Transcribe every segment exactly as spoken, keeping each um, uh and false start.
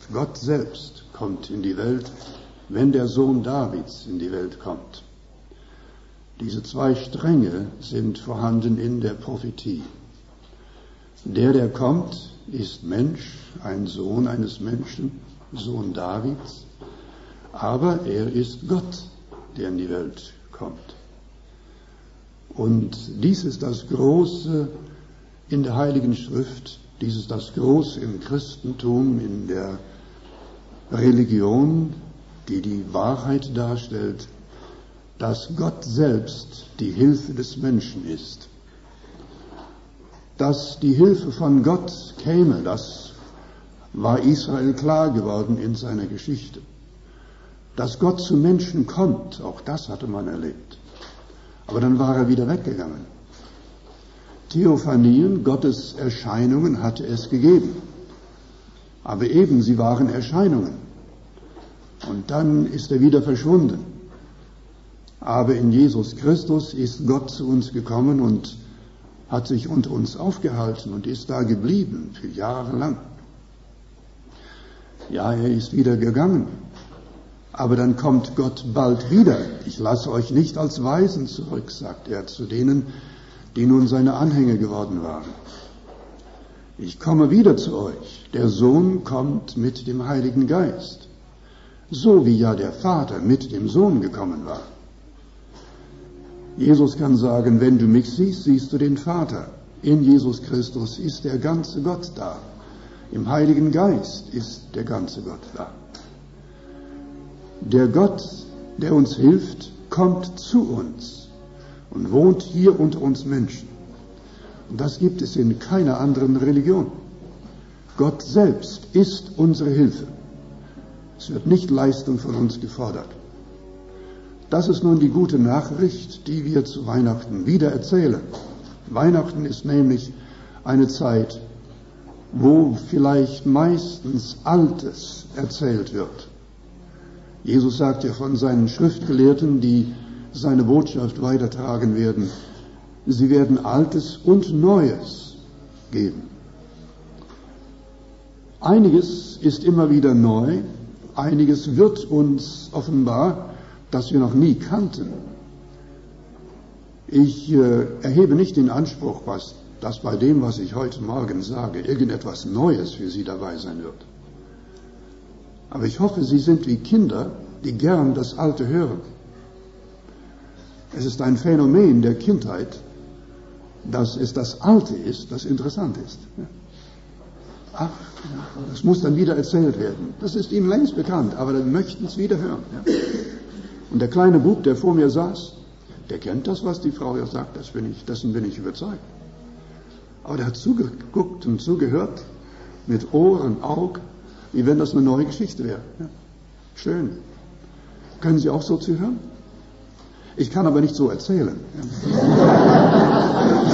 Gott selbst kommt in die Welt, wenn der Sohn Davids in die Welt kommt. Diese zwei Stränge sind vorhanden in der Prophetie. Der, der kommt, ist Mensch, ein Sohn eines Menschen, Sohn Davids, aber er ist Gott, der in die Welt kommt. Und dies ist das Große in der Heiligen Schrift, dies ist das Große im Christentum, in der Religion, die die Wahrheit darstellt, dass Gott selbst die Hilfe des Menschen ist. Dass die Hilfe von Gott käme, das war Israel klar geworden in seiner Geschichte. Dass Gott zu Menschen kommt, auch das hatte man erlebt. Aber dann war er wieder weggegangen. Theophanien, Gottes Erscheinungen, hatte es gegeben. Aber eben, sie waren Erscheinungen. Und dann ist er wieder verschwunden. Aber in Jesus Christus ist Gott zu uns gekommen und hat sich unter uns aufgehalten und ist da geblieben für Jahre lang. Ja, er ist wieder gegangen. Aber dann kommt Gott bald wieder. Ich lasse euch nicht als Weisen zurück, sagt er zu denen, die nun seine Anhänger geworden waren. Ich komme wieder zu euch. Der Sohn kommt mit dem Heiligen Geist. So wie ja der Vater mit dem Sohn gekommen war. Jesus kann sagen, wenn du mich siehst, siehst du den Vater. In Jesus Christus ist der ganze Gott da. Im Heiligen Geist ist der ganze Gott da. Der Gott, der uns hilft, kommt zu uns und wohnt hier unter uns Menschen. Und das gibt es in keiner anderen Religion. Gott selbst ist unsere Hilfe. Es wird nicht Leistung von uns gefordert. Das ist nun die gute Nachricht, die wir zu Weihnachten wieder erzählen. Weihnachten ist nämlich eine Zeit, wo vielleicht meistens Altes erzählt wird. Jesus sagt ja von seinen Schriftgelehrten, die seine Botschaft weitertragen werden, sie werden Altes und Neues geben. Einiges ist immer wieder neu, einiges wird uns offenbar, das wir noch nie kannten. Ich äh, erhebe nicht den Anspruch, was, dass bei dem, was ich heute Morgen sage, irgendetwas Neues für Sie dabei sein wird. Aber ich hoffe, Sie sind wie Kinder, die gern das Alte hören. Es ist ein Phänomen der Kindheit, dass es das Alte ist, das interessant ist. Ach, das muss dann wieder erzählt werden. Das ist Ihnen längst bekannt, aber dann möchten es wieder hören. Und der kleine Bub, der vor mir saß, der kennt das, was die Frau ja sagt, das bin ich, dessen bin ich überzeugt. Aber der hat zugeguckt und zugehört, mit Ohr und Auge, wie wenn das eine neue Geschichte wäre. Ja. Schön. Können Sie auch so zuhören? Ich kann aber nicht so erzählen. Ja.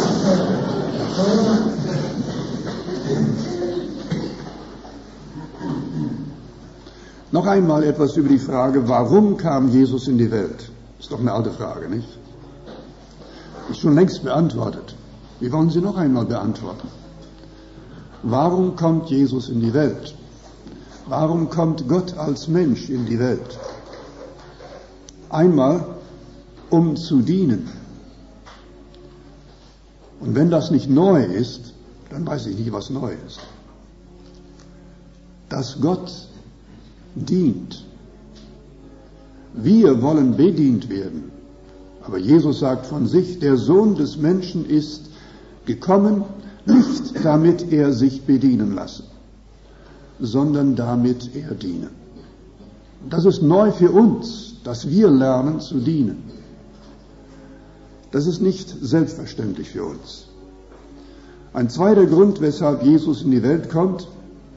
Noch einmal etwas über die Frage, warum kam Jesus in die Welt? Ist doch eine alte Frage, nicht? Ist schon längst beantwortet. Wie wollen Sie noch einmal beantworten? Warum kommt Jesus in die Welt? Warum kommt Gott als Mensch in die Welt? Einmal, um zu dienen. Und wenn das nicht neu ist, dann weiß ich nicht, was neu ist. Dass Gott dient. Wir wollen bedient werden. Aber Jesus sagt von sich, der Sohn des Menschen ist gekommen, nicht damit er sich bedienen lasse, sondern damit er diene. Das ist neu für uns, dass wir lernen zu dienen. Das ist nicht selbstverständlich für uns. Ein zweiter Grund, weshalb Jesus in die Welt kommt,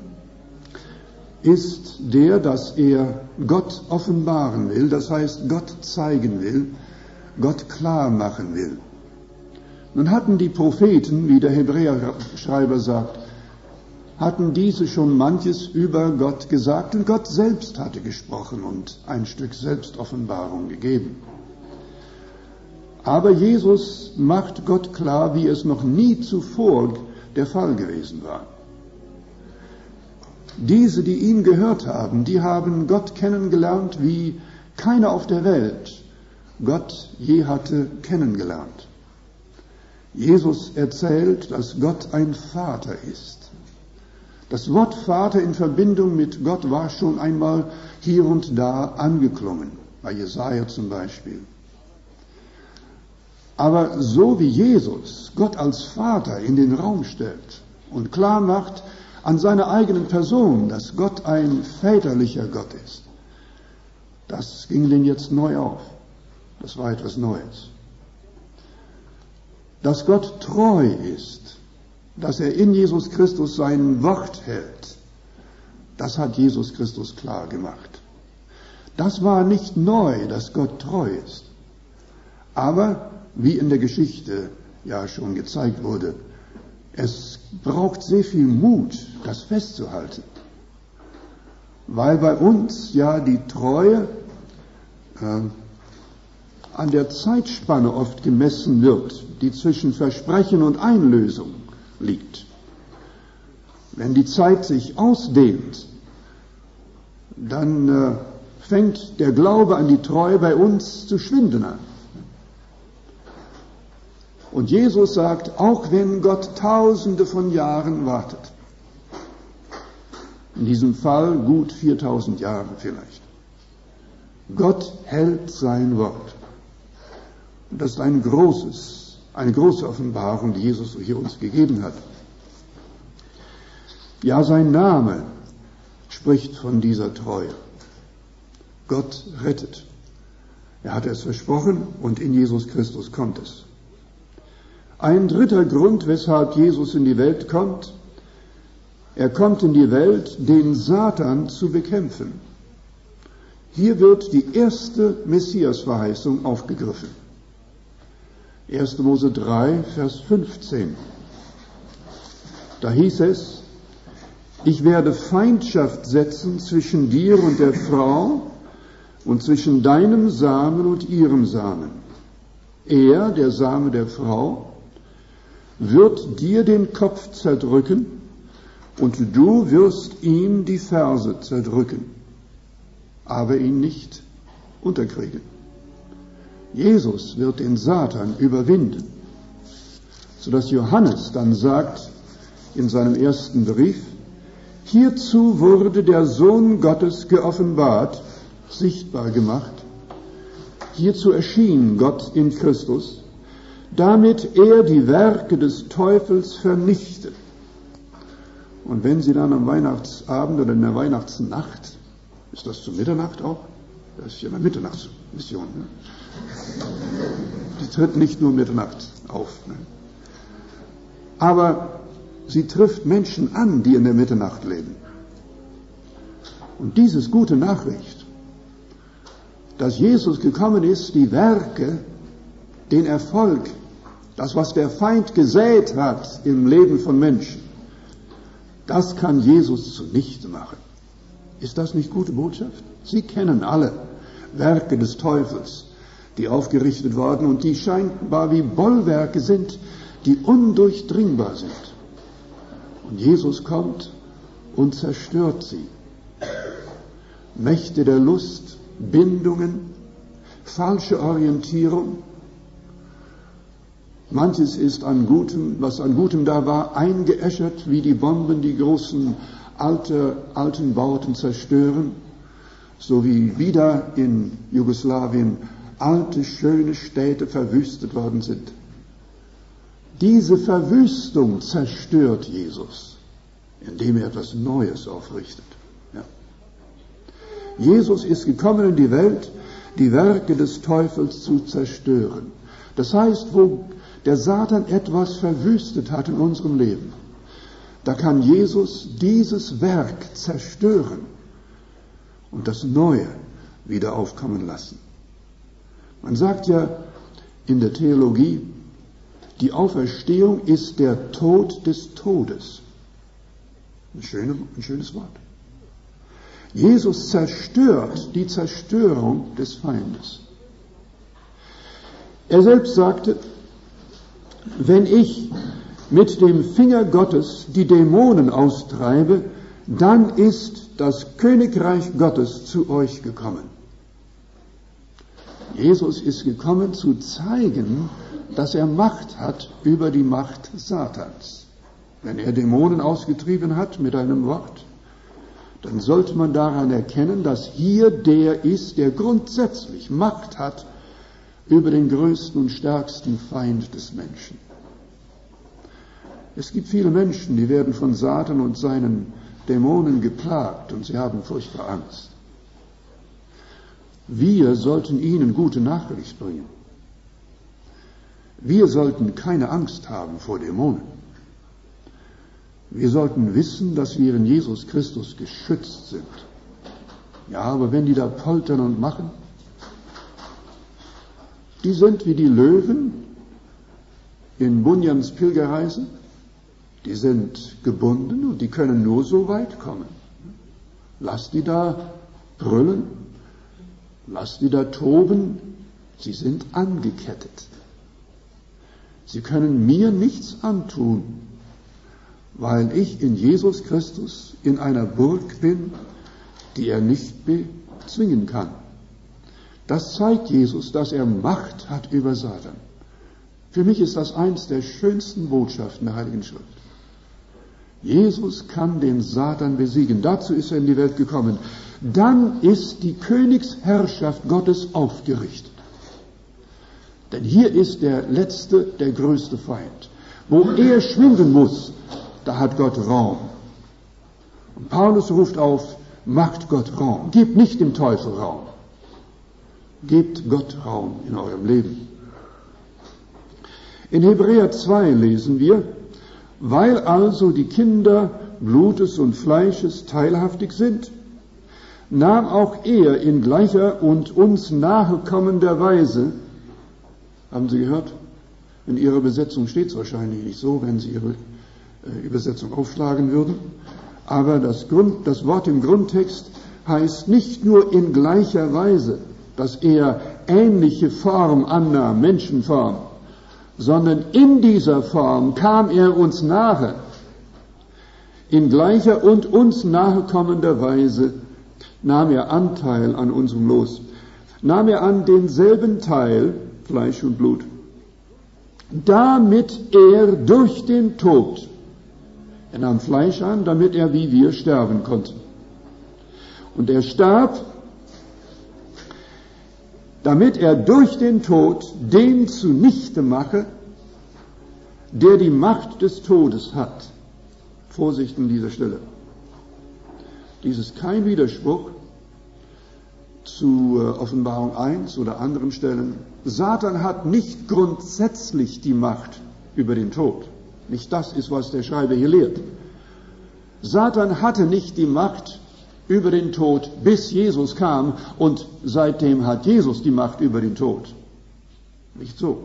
ist der, dass er Gott offenbaren will, das heißt Gott zeigen will, Gott klar machen will. Nun hatten die Propheten, wie der Hebräerschreiber sagt, hatten diese schon manches über Gott gesagt und Gott selbst hatte gesprochen und ein Stück Selbstoffenbarung gegeben. Aber Jesus macht Gott klar, wie es noch nie zuvor der Fall gewesen war. Diese, die ihn gehört haben, die haben Gott kennengelernt, wie keiner auf der Welt Gott je hatte kennengelernt. Jesus erzählt, dass Gott ein Vater ist. Das Wort Vater in Verbindung mit Gott war schon einmal hier und da angeklungen, bei Jesaja zum Beispiel. Aber so wie Jesus Gott als Vater in den Raum stellt und klar macht an seiner eigenen Person, dass Gott ein väterlicher Gott ist, das ging denn jetzt neu auf. Das war etwas Neues. Dass Gott treu ist, dass er in Jesus Christus sein Wort hält, das hat Jesus Christus klar gemacht. Das war nicht neu, dass Gott treu ist. Aber, wie in der Geschichte ja schon gezeigt wurde, es braucht sehr viel Mut, das festzuhalten. Weil bei uns ja die Treue äh, an der Zeitspanne oft gemessen wird, die zwischen Versprechen und Einlösung liegt. Wenn die Zeit sich ausdehnt, dann äh, fängt der Glaube an die Treue bei uns zu schwinden an. Und Jesus sagt, auch wenn Gott tausende von Jahren wartet, in diesem Fall gut viertausend Jahre vielleicht, Gott hält sein Wort. Und das ist ein großes, eine große Offenbarung, die Jesus hier uns gegeben hat. Ja, sein Name spricht von dieser Treue. Gott rettet. Er hat es versprochen und in Jesus Christus kommt es. Ein dritter Grund, weshalb Jesus in die Welt kommt: Er kommt in die Welt, den Satan zu bekämpfen. Hier wird die erste Messiasverheißung aufgegriffen. erster Mose drei, Vers fünfzehn. Da hieß es: Ich werde Feindschaft setzen zwischen dir und der Frau und zwischen deinem Samen und ihrem Samen. Er, der Same der Frau, wird dir den Kopf zerdrücken und du wirst ihm die Ferse zerdrücken, aber ihn nicht unterkriegen. Jesus wird den Satan überwinden, sodass Johannes dann sagt in seinem ersten Brief: Hierzu wurde der Sohn Gottes geoffenbart, sichtbar gemacht. Hierzu erschien Gott in Christus, damit er die Werke des Teufels vernichtet. Und wenn Sie dann am Weihnachtsabend oder in der Weihnachtsnacht, ist das zur Mitternacht auch? Das ist ja eine Mitternachtsmission. Ne? Die tritt nicht nur Mitternacht auf. Ne? Aber sie trifft Menschen an, die in der Mitternacht leben. Und dieses gute Nachricht, dass Jesus gekommen ist, die Werke, den Erfolg, das, was der Feind gesät hat im Leben von Menschen, das kann Jesus zunichte machen. Ist das nicht gute Botschaft? Sie kennen alle Werke des Teufels, die aufgerichtet worden und die scheinbar wie Bollwerke sind, die undurchdringbar sind. Und Jesus kommt und zerstört sie. Mächte der Lust, Bindungen, falsche Orientierung. Manches ist an Gutem, was an Gutem da war, eingeäschert, wie die Bomben die großen alte, alten Bauten zerstören, so wie wieder in Jugoslawien alte, schöne Städte verwüstet worden sind. Diese Verwüstung zerstört Jesus, indem er etwas Neues aufrichtet. Ja. Jesus ist gekommen in die Welt, die Werke des Teufels zu zerstören. Das heißt, wo der Satan etwas verwüstet hat in unserem Leben, da kann Jesus dieses Werk zerstören und das Neue wieder aufkommen lassen. Man sagt ja in der Theologie, die Auferstehung ist der Tod des Todes. Ein, schöne, ein schönes Wort. Jesus zerstört die Zerstörung des Feindes. Er selbst sagte, wenn ich mit dem Finger Gottes die Dämonen austreibe, dann ist das Königreich Gottes zu euch gekommen. Jesus ist gekommen, zu zeigen, dass er Macht hat über die Macht Satans. Wenn er Dämonen ausgetrieben hat mit einem Wort, dann sollte man daran erkennen, dass hier der ist, der grundsätzlich Macht hat über den größten und stärksten Feind des Menschen. Es gibt viele Menschen, die werden von Satan und seinen Dämonen geplagt und sie haben furchtbar Angst. Wir sollten ihnen gute Nachricht bringen. Wir sollten keine Angst haben vor Dämonen. Wir sollten wissen, dass wir in Jesus Christus geschützt sind. Ja, aber wenn die da poltern und machen, die sind wie die Löwen in Bunjans Pilgerreise. Die sind gebunden und die können nur so weit kommen. Lass die da brüllen, lass die da toben, sie sind angekettet. Sie können mir nichts antun, weil ich in Jesus Christus in einer Burg bin, die er nicht bezwingen kann. Das zeigt Jesus, dass er Macht hat über Satan. Für mich ist das eins der schönsten Botschaften der Heiligen Schrift. Jesus kann den Satan besiegen. Dazu ist er in die Welt gekommen. Dann ist die Königsherrschaft Gottes aufgerichtet. Denn hier ist der letzte, der größte Feind. Wo er schwinden muss, da hat Gott Raum. Und Paulus ruft auf, macht Gott Raum. Gebt nicht dem Teufel Raum. Gebt Gott Raum in eurem Leben. In Hebräer zwei lesen wir, weil also die Kinder Blutes und Fleisches teilhaftig sind, nahm auch er in gleicher und uns nahekommender Weise, haben Sie gehört? In Ihrer Übersetzung steht es wahrscheinlich nicht so, wenn Sie Ihre äh, Übersetzung aufschlagen würden. Aber das, Grund, das Wort im Grundtext heißt nicht nur in gleicher Weise, dass er ähnliche Form annahm, Menschenform, sondern in dieser Form kam er uns nahe. In gleicher und uns nahekommender Weise nahm er Anteil an unserem Los. Nahm er an denselben Teil, Fleisch und Blut, damit er durch den Tod, er nahm Fleisch an, damit er wie wir sterben konnte. Und er starb, damit er durch den Tod den zunichte mache, der die Macht des Todes hat. Vorsicht an dieser Stelle. Dies ist kein Widerspruch zu Offenbarung eins oder anderen Stellen. Satan hat nicht grundsätzlich die Macht über den Tod. Nicht das ist, was der Schreiber hier lehrt. Satan hatte nicht die Macht über den Tod, bis Jesus kam, und seitdem hat Jesus die Macht über den Tod. Nicht so.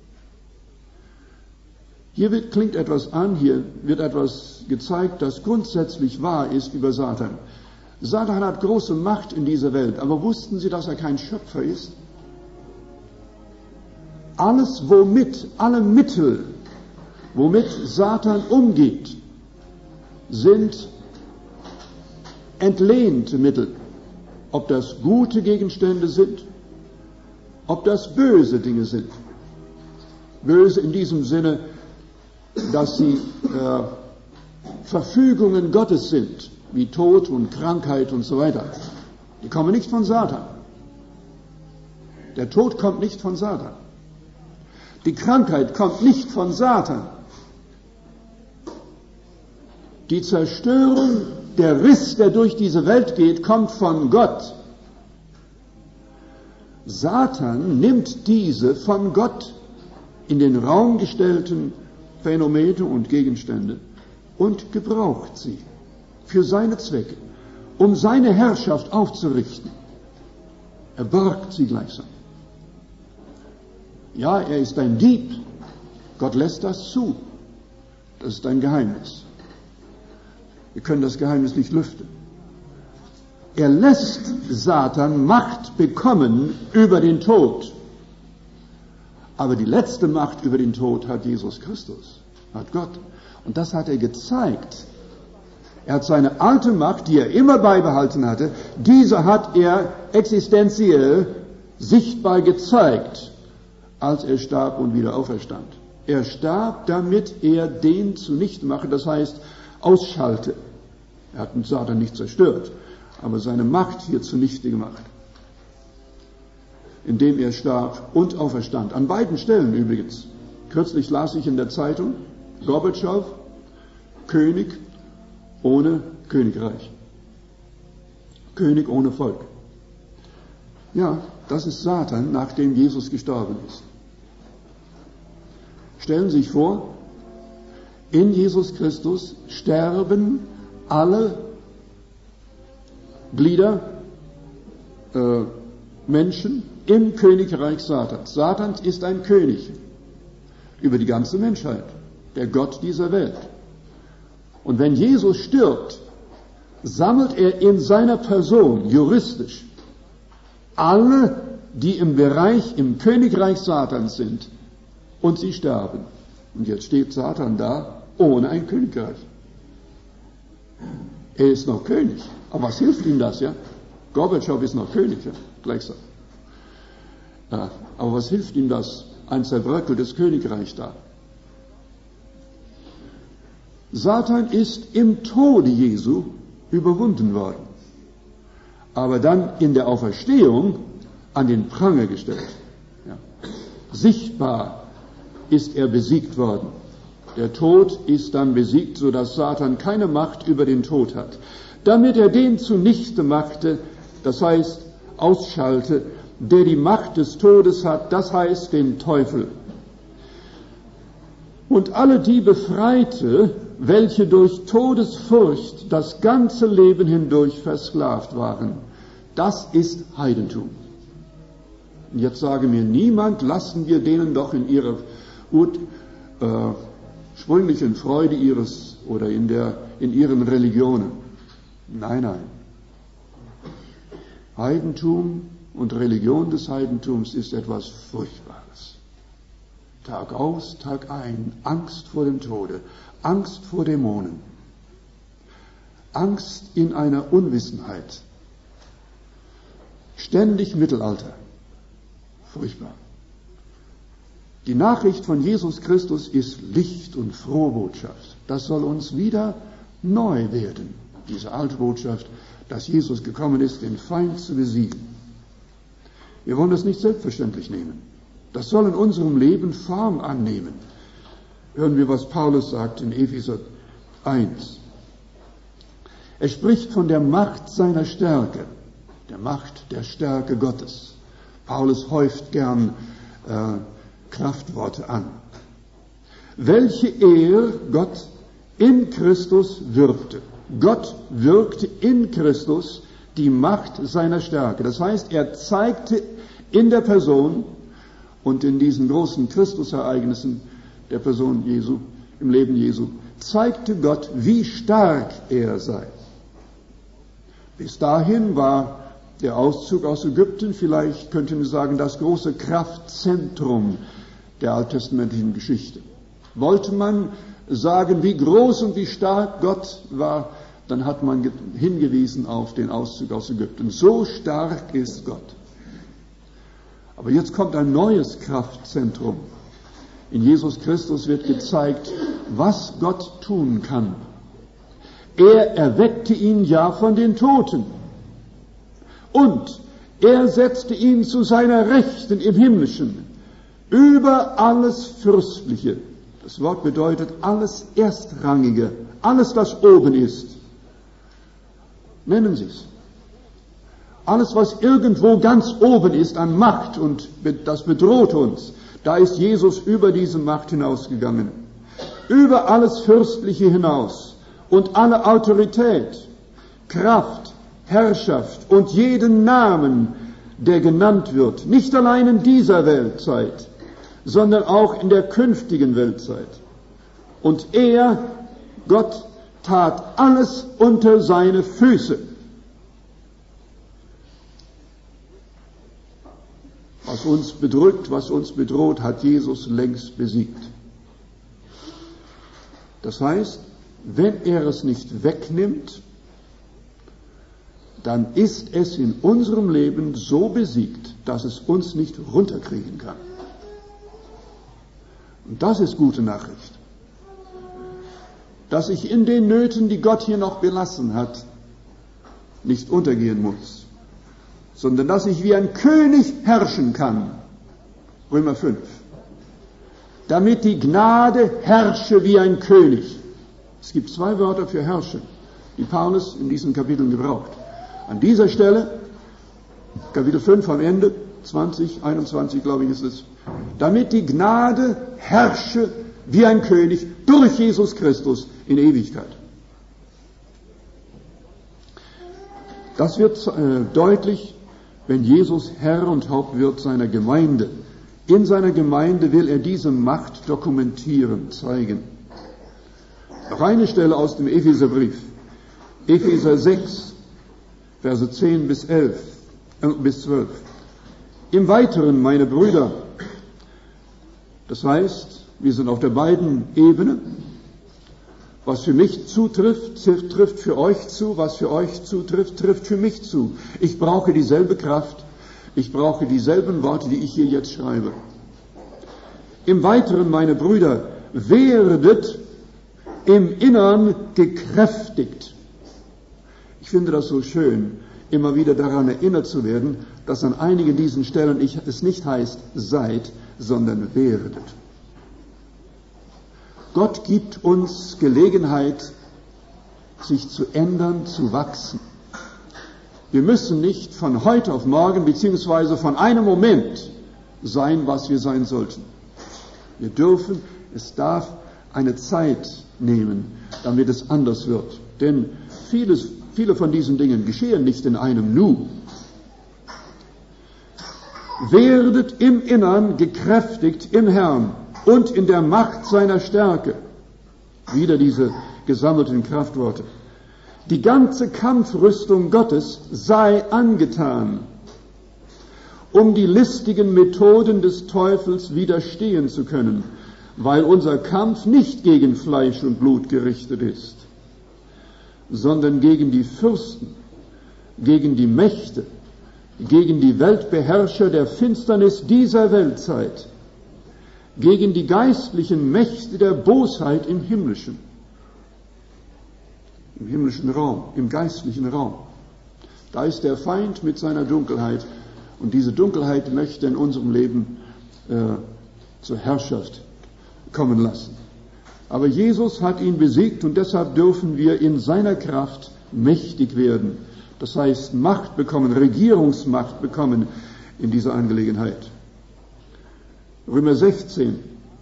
Hier wird, klingt etwas an, hier wird etwas gezeigt, das grundsätzlich wahr ist über Satan. Satan hat große Macht in dieser Welt, aber wussten Sie, dass er kein Schöpfer ist? Alles, womit, alle Mittel, womit Satan umgeht, sind entlehnte Mittel. Ob das gute Gegenstände sind, ob das böse Dinge sind. Böse in diesem Sinne, dass sie äh, Verfügungen Gottes sind, wie Tod und Krankheit und so weiter. Die kommen nicht von Satan. Der Tod kommt nicht von Satan. Die Krankheit kommt nicht von Satan. Die Zerstörung, der Riss, der durch diese Welt geht, kommt von Gott. Satan nimmt diese von Gott in den Raum gestellten Phänomene und Gegenstände und gebraucht sie für seine Zwecke, um seine Herrschaft aufzurichten. Er borgt sie gleichsam. Ja, er ist ein Dieb. Gott lässt das zu. Das ist ein Geheimnis. Wir können das Geheimnis nicht lüften. Er lässt Satan Macht bekommen über den Tod. Aber die letzte Macht über den Tod hat Jesus Christus, hat Gott. Und das hat er gezeigt Er hat seine alte Macht, die er immer beibehalten hatte, diese hat er existenziell sichtbar gezeigt, als er starb und wieder auferstand. Er starb, damit er den zunichte mache, das heißt ausschalte. Er hat den Satan nicht zerstört, aber seine Macht hier zunichte gemacht, indem er starb und auferstand. An beiden Stellen übrigens. Kürzlich las ich in der Zeitung, Gorbatschow, König ohne Königreich. König ohne Volk. Ja, das ist Satan, nachdem Jesus gestorben ist. Stellen Sie sich vor, in Jesus Christus sterben alle Glieder, äh, Menschen im Königreich Satans. Satan ist ein König über die ganze Menschheit, der Gott dieser Welt. Und wenn Jesus stirbt, sammelt er in seiner Person juristisch alle, die im Bereich, im Königreich Satans sind, und sie sterben. Und jetzt steht Satan da ohne ein Königreich. Er ist noch König. Aber was hilft ihm das, ja? Gorbatschow ist noch König, ja? Gleich so. Ja, aber was hilft ihm das? Ein zerbröckeltes Königreich da. Satan ist im Tode Jesu überwunden worden, aber dann in der Auferstehung an den Pranger gestellt. Ja. Sichtbar ist er besiegt worden. Der Tod ist dann besiegt, sodass Satan keine Macht über den Tod hat. Damit er den zunichte machte, das heißt ausschalte, der die Macht des Todes hat, das heißt den Teufel. Und alle die befreite, welche durch Todesfurcht das ganze Leben hindurch versklavt waren. Das ist Heidentum. Und jetzt sage mir niemand, lassen wir denen doch in ihrer ursprünglichen äh, Freude ihres oder in, der, in ihren Religionen. Nein, nein. Heidentum und Religion des Heidentums ist etwas Furchtbares. Tag aus, Tag ein, Angst vor dem Tode, Angst vor Dämonen, Angst in einer Unwissenheit, ständig Mittelalter, furchtbar. Die Nachricht von Jesus Christus ist Licht und frohe Botschaft. Das soll uns wieder neu werden, diese alte Botschaft, dass Jesus gekommen ist, den Feind zu besiegen. Wir wollen das nicht selbstverständlich nehmen. Das soll in unserem Leben Form annehmen. Hören wir, was Paulus sagt in Epheser eins. Er spricht von der Macht seiner Stärke, der Macht der Stärke Gottes. Paulus häuft gern äh, Kraftworte an. Welche er, Gott, in Christus wirkte. Gott wirkte in Christus die Macht seiner Stärke. Das heißt, er zeigte in der Person und in diesen großen Christusereignissen der Person Jesu, im Leben Jesu, zeigte Gott, wie stark er sei. Bis dahin war der Auszug aus Ägypten, vielleicht könnte man sagen, das große Kraftzentrum der alttestamentlichen Geschichte. Wollte man sagen, wie groß und wie stark Gott war, dann hat man hingewiesen auf den Auszug aus Ägypten. So stark ist Gott. Aber jetzt kommt ein neues Kraftzentrum. In Jesus Christus wird gezeigt, was Gott tun kann. Er erweckte ihn ja von den Toten. Und er setzte ihn zu seiner Rechten im Himmlischen, über alles Fürstliche. Das Wort bedeutet alles Erstrangige, alles, was oben ist. Nennen Sie es. Alles, was irgendwo ganz oben ist an Macht, und das bedroht uns, da ist Jesus über diese Macht hinausgegangen. Über alles Fürstliche hinaus und alle Autorität, Kraft, Herrschaft und jeden Namen, der genannt wird, nicht allein in dieser Weltzeit, sondern auch in der künftigen Weltzeit. Und er, Gott, tat alles unter seine Füße. Was uns bedrückt, was uns bedroht, hat Jesus längst besiegt. Das heißt, wenn er es nicht wegnimmt, dann ist es in unserem Leben so besiegt, dass es uns nicht runterkriegen kann. Und das ist gute Nachricht. Dass ich in den Nöten, die Gott hier noch belassen hat, nicht untergehen muss, sondern dass ich wie ein König herrschen kann. Römer fünf. Damit die Gnade herrsche wie ein König. Es gibt zwei Wörter für herrschen, die Paulus in diesen Kapiteln gebraucht. An dieser Stelle, Kapitel fünf am Ende, zwanzig, einundzwanzig glaube ich ist es, damit die Gnade herrsche wie ein König durch Jesus Christus in Ewigkeit. Das wird äh, deutlich, wenn Jesus Herr und Haupt wird seiner Gemeinde. In seiner Gemeinde will er diese Macht dokumentieren, zeigen. Noch eine Stelle aus dem Epheserbrief. Epheser sechs, Verse zehn bis elf, äh, bis zwölf. Im Weiteren, meine Brüder, das heißt, wir sind auf der beiden Ebene. Was für mich zutrifft, trifft für euch zu. Was für euch zutrifft, trifft für mich zu. Ich brauche dieselbe Kraft. Ich brauche dieselben Worte, die ich hier jetzt schreibe. Im Weiteren, meine Brüder, werdet im Innern gekräftigt. Ich finde das so schön, immer wieder daran erinnert zu werden, dass an einigen diesen Stellen ich, es nicht heißt seid, sondern werdet. Gott gibt uns Gelegenheit, sich zu ändern, zu wachsen. Wir müssen nicht von heute auf morgen beziehungsweise von einem Moment sein, was wir sein sollten. Wir dürfen, es darf eine Zeit nehmen, damit es anders wird. Denn vieles, viele von diesen Dingen geschehen nicht in einem Nu. Werdet im Innern gekräftigt im Herrn und in der Macht seiner Stärke. Wieder diese gesammelten Kraftworte. Die ganze Kampfrüstung Gottes sei angetan, um die listigen Methoden des Teufels widerstehen zu können, weil unser Kampf nicht gegen Fleisch und Blut gerichtet ist, sondern gegen die Fürsten, gegen die Mächte, gegen die Weltbeherrscher der Finsternis dieser Weltzeit, gegen die geistlichen Mächte der Bosheit im himmlischen, im himmlischen Raum, im geistlichen Raum. Da ist der Feind mit seiner Dunkelheit und diese Dunkelheit möchte in unserem Leben äh, zur Herrschaft kommen lassen. Aber Jesus hat ihn besiegt und deshalb dürfen wir in seiner Kraft mächtig werden. Das heißt Macht bekommen, Regierungsmacht bekommen in dieser Angelegenheit. Römer sechzehn,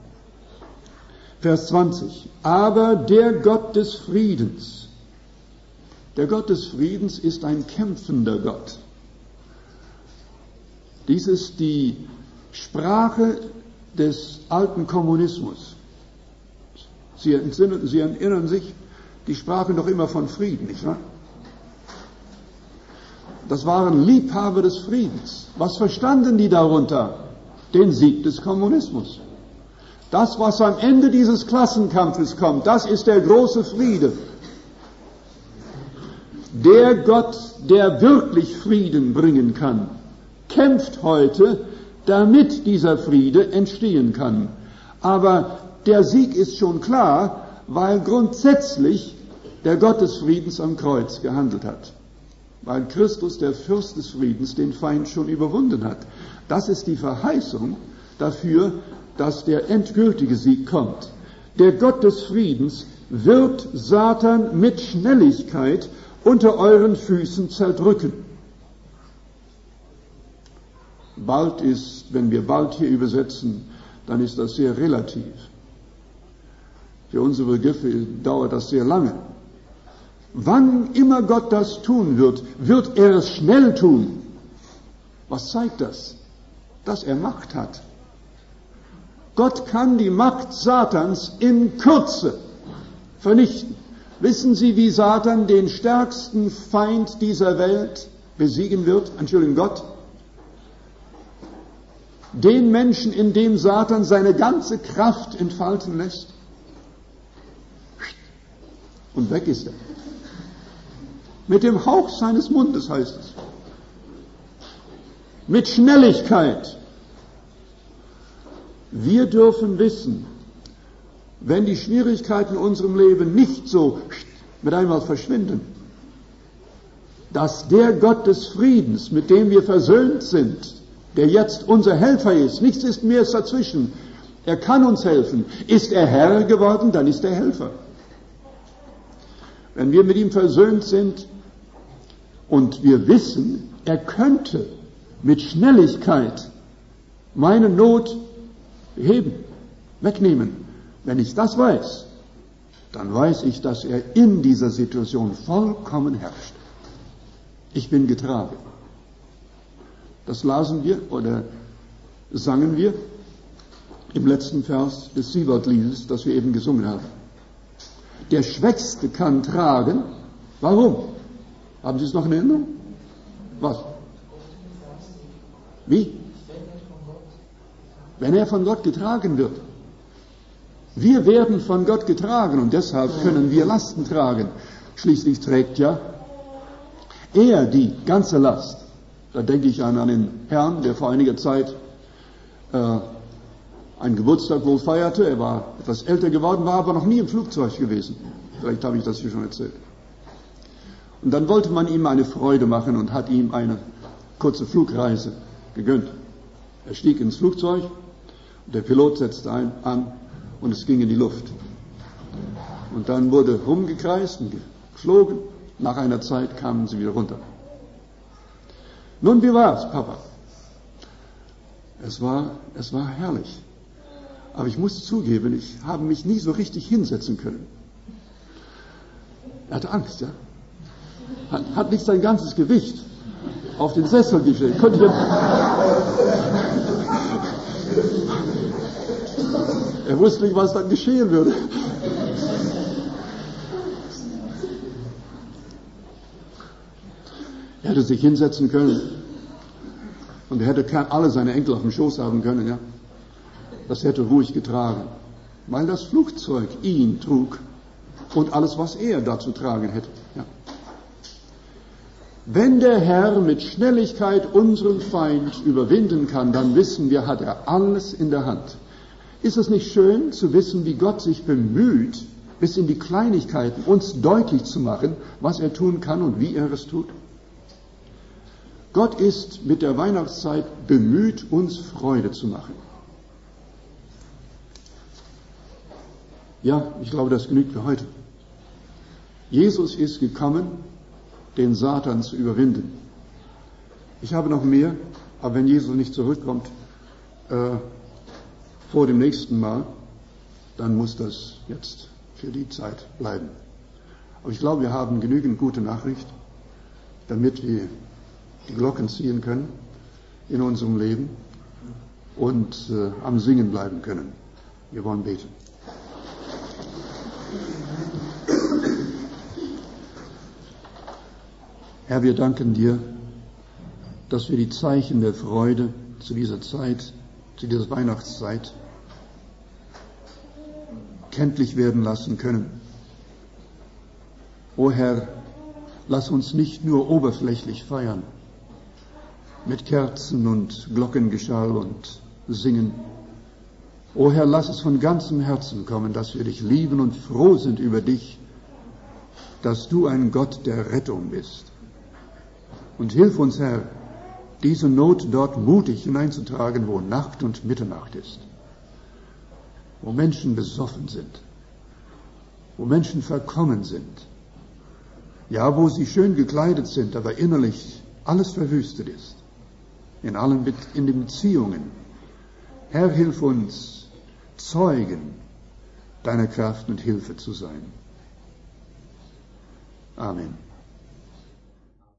Vers zwanzig. Aber der Gott des Friedens, der Gott des Friedens ist ein kämpfender Gott. Dies ist die Sprache des alten Kommunismus. Sie, entsinnen, Sie erinnern sich, die sprachen doch immer von Frieden, nicht wahr? Das waren Liebhaber des Friedens. Was verstanden die darunter? Den Sieg des Kommunismus. Das, was am Ende dieses Klassenkampfes kommt, das ist der große Friede. Der Gott, der wirklich Frieden bringen kann, kämpft heute, damit dieser Friede entstehen kann. Aber der Sieg ist schon klar, weil grundsätzlich der Gott des Friedens am Kreuz gehandelt hat. Weil Christus, der Fürst des Friedens, den Feind schon überwunden hat. Das ist die Verheißung dafür, dass der endgültige Sieg kommt. Der Gott des Friedens wird Satan mit Schnelligkeit unter euren Füßen zerdrücken. Bald ist, wenn wir bald hier übersetzen, dann ist das sehr relativ. Für unsere Begriffe dauert das sehr lange. Wann immer Gott das tun wird, wird er es schnell tun. Was zeigt das? Dass er Macht hat. Gott kann die Macht Satans in Kürze vernichten. Wissen Sie, wie Satan den stärksten Feind dieser Welt besiegen wird? Entschuldigung, Gott. Den Menschen, in dem Satan seine ganze Kraft entfalten lässt. Und weg ist er. Mit dem Hauch seines Mundes heißt es. Mit Schnelligkeit. Wir dürfen wissen, wenn die Schwierigkeiten in unserem Leben nicht so mit einmal verschwinden, dass der Gott des Friedens, mit dem wir versöhnt sind, der jetzt unser Helfer ist, nichts ist mehr dazwischen, er kann uns helfen. Ist er Herr geworden, dann ist er Helfer. Wenn wir mit ihm versöhnt sind und wir wissen, er könnte mit Schnelligkeit meine Not heben, wegnehmen. Wenn ich das weiß, dann weiß ich, dass er in dieser Situation vollkommen herrscht. Ich bin getragen. Das lasen wir oder sangen wir im letzten Vers des Siebert-Liedes, das wir eben gesungen haben. Der Schwächste kann tragen. Warum? Haben Sie es noch in Erinnerung? Was? Wie? Wenn er von Gott getragen wird. Wir werden von Gott getragen und deshalb können wir Lasten tragen. Schließlich trägt ja er die ganze Last. Da denke ich an einen Herrn, der vor einiger Zeit äh, einen Geburtstag wohl feierte. Er war etwas älter geworden, war aber noch nie im Flugzeug gewesen. Vielleicht habe ich das hier schon erzählt. Und dann wollte man ihm eine Freude machen und hat ihm eine kurze Flugreise gegönnt. Er stieg ins Flugzeug, der Pilot setzte ein, an und es ging in die Luft. Und dann wurde rumgekreist und geflogen. Nach einer Zeit kamen sie wieder runter. Nun, wie war's, Papa? Es war, es war herrlich. Aber ich muss zugeben, ich habe mich nie so richtig hinsetzen können. Er hatte Angst, ja. Hat, hat nicht sein ganzes Gewicht auf den Sessel gestellt. Konnte ich er wusste nicht, was dann geschehen würde. Er hätte sich hinsetzen können und er hätte alle seine Enkel auf dem Schoß haben können, ja. Das hätte ruhig getragen, weil das Flugzeug ihn trug und alles, was er da zu tragen hätte, ja. Wenn der Herr mit Schnelligkeit unseren Feind überwinden kann, dann wissen wir, hat er alles in der Hand. Ist es nicht schön zu wissen, wie Gott sich bemüht, bis in die Kleinigkeiten uns deutlich zu machen, was er tun kann und wie er es tut? Gott ist mit der Weihnachtszeit bemüht, uns Freude zu machen. Ja, ich glaube, das genügt für heute. Jesus ist gekommen, den Satan zu überwinden. Ich habe noch mehr, aber wenn Jesus nicht zurückkommt äh, vor dem nächsten Mal, dann muss das jetzt für die Zeit bleiben. Aber ich glaube, wir haben genügend gute Nachricht, damit wir die Glocken ziehen können in unserem Leben und äh, am Singen bleiben können. Wir wollen beten. Herr, wir danken dir, dass wir die Zeichen der Freude zu dieser Zeit, zu dieser Weihnachtszeit kenntlich werden lassen können. O Herr, lass uns nicht nur oberflächlich feiern, mit Kerzen und Glockengeschall und Singen. O Herr, lass es von ganzem Herzen kommen, dass wir dich lieben und froh sind über dich, dass du ein Gott der Rettung bist. Und hilf uns, Herr, diese Not dort mutig hineinzutragen, wo Nacht und Mitternacht ist, wo Menschen besoffen sind, wo Menschen verkommen sind, ja, wo sie schön gekleidet sind, aber innerlich alles verwüstet ist, in allen in den Beziehungen. Herr, hilf uns, Zeugen deiner Kraft und Hilfe zu sein. Amen.